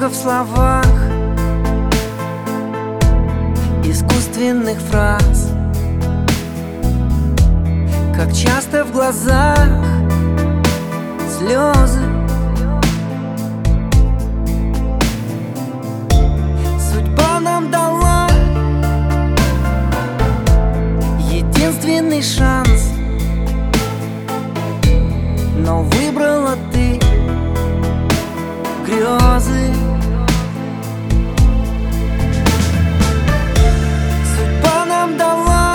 много в словах, искусственных фраз. Как часто в глазах слезы. Судьба нам дала единственный шанс, но выбрала ты грезы. Судьба нам дала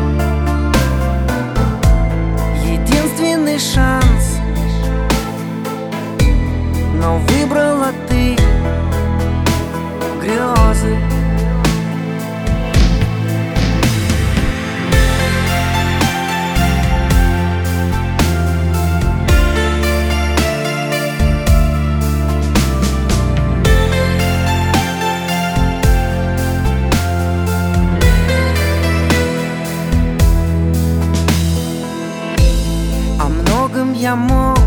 единственный шанс, но выбрала ты грезы. Я мог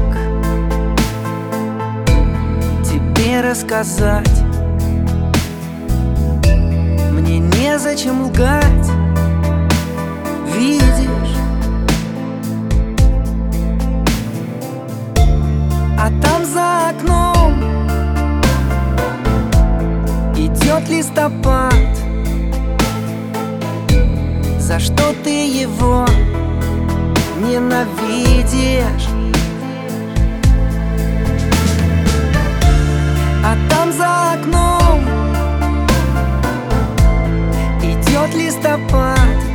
тебе рассказать, мне незачем лгать, видишь. А там за окном идет листопад. За что ты его ненавидишь? А там за окном идет листопад.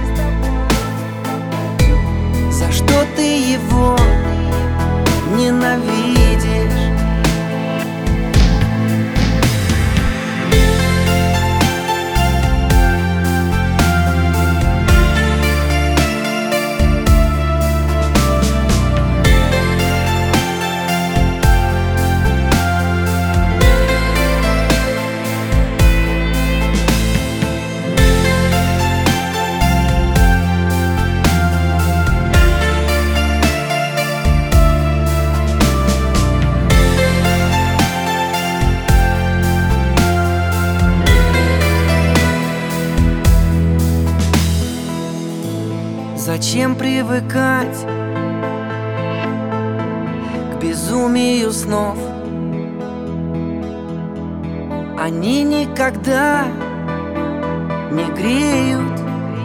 За что ты его ненавидишь? Зачем привыкать к безумию снов? Они никогда не греют.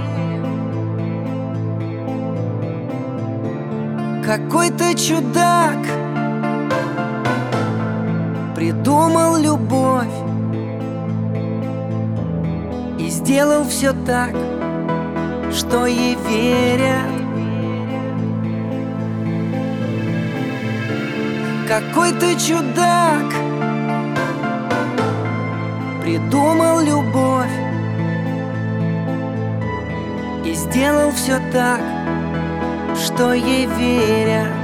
Какой-то чудак придумал любовь и сделал все так, что ей верят. Какой-то чудак придумал любовь и сделал все так, что ей верят.